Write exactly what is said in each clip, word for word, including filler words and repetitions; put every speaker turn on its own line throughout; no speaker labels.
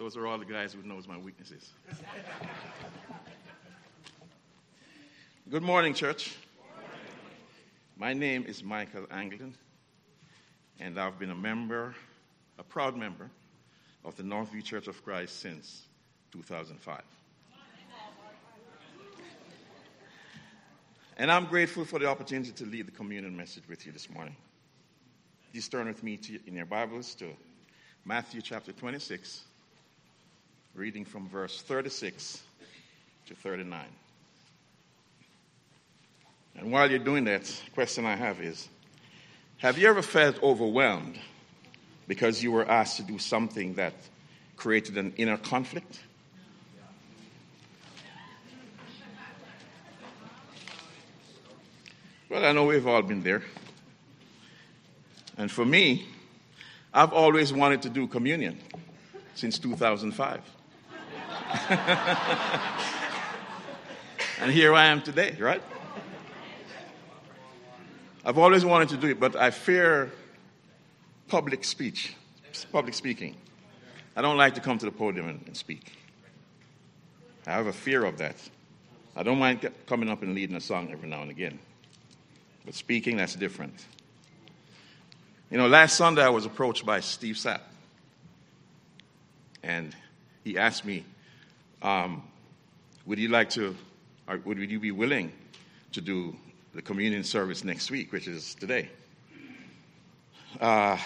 Those are all the guys who knows my weaknesses. Good morning, church. My name is Michael Anglin, and I've been a member, a proud member, of the Northview Church of Christ since two thousand five. And I'm grateful for the opportunity to lead the communion message with you this morning. Please turn with me to, in your Bibles to Matthew chapter twenty-six, reading from verse thirty-six to thirty-nine. And while you're doing that, the question I have is, have you ever felt overwhelmed because you were asked to do something that created an inner conflict? Well, I know we've all been there. And for me, I've always wanted to do communion since two thousand five. And here I am today, right? I've always wanted to do it, but I fear public speech, public speaking. I don't like to come to the podium and, and speak. I have a fear of that. I don't mind coming up and leading a song every now and again. But speaking, that's different. You know, last Sunday I was approached by Steve Sapp. And he asked me, um, would you like to, or would you be willing to do the communion service next week, which is today? Uh,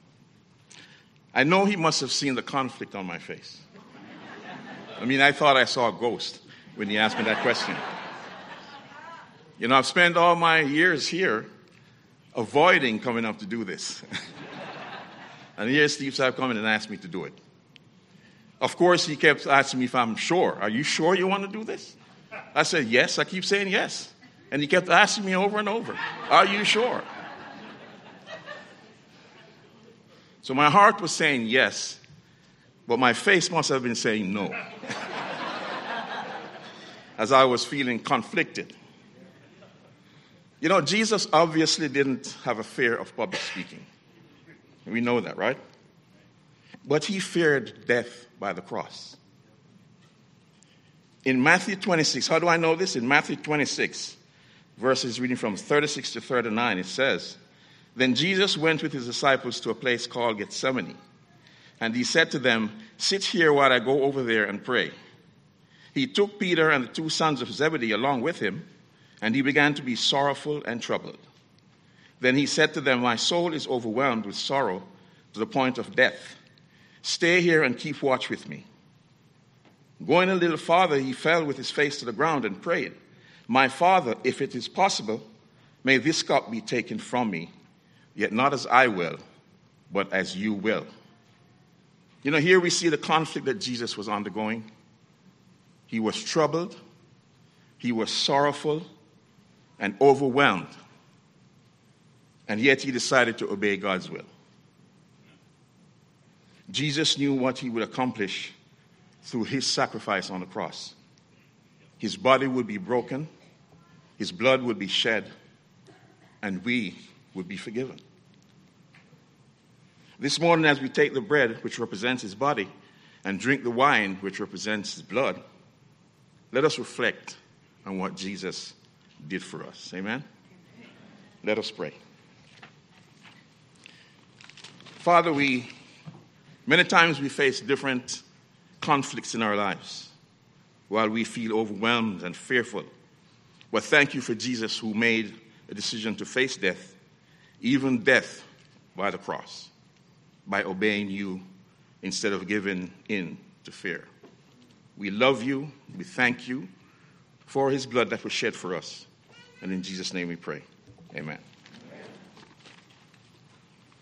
I know he must have seen the conflict on my face. I mean, I thought I saw a ghost when he asked me that question. You know, I've spent all my years here avoiding coming up to do this. And here Steve Sapp coming and asked me to do it. Of course, he kept asking me if I'm sure. Are you sure you want to do this? I said, yes. I keep saying yes. And he kept asking me over and over, are you sure? So my heart was saying yes, but my face must have been saying no, as I was feeling conflicted. You know, Jesus obviously didn't have a fear of public speaking. We know that, right? But he feared death by the cross. In Matthew twenty-six, how do I know this? In Matthew twenty-six, verses reading from thirty-six to thirty-nine, it says, then Jesus went with his disciples to a place called Gethsemane, and he said to them, sit here while I go over there and pray. He took Peter and the two sons of Zebedee along with him, and he began to be sorrowful and troubled. Then he said to them, my soul is overwhelmed with sorrow to the point of death. Stay here and keep watch with me. Going a little farther, he fell with his face to the ground and prayed, my Father, if it is possible, may this cup be taken from me, yet not as I will, but as you will. You know, here we see the conflict that Jesus was undergoing. He was troubled, he was sorrowful, and overwhelmed. And yet he decided to obey God's will. Jesus knew what he would accomplish through his sacrifice on the cross. His body would be broken, his blood would be shed, and we would be forgiven. This morning, as we take the bread, which represents his body, and drink the wine, which represents his blood, let us reflect on what Jesus did for us. Amen? Let us pray. Father, we many times we face different conflicts in our lives while we feel overwhelmed and fearful. But thank you for Jesus, who made a decision to face death, even death by the cross, by obeying you instead of giving in to fear. We love you. We thank you for his blood that was shed for us. And in Jesus' name we pray. Amen.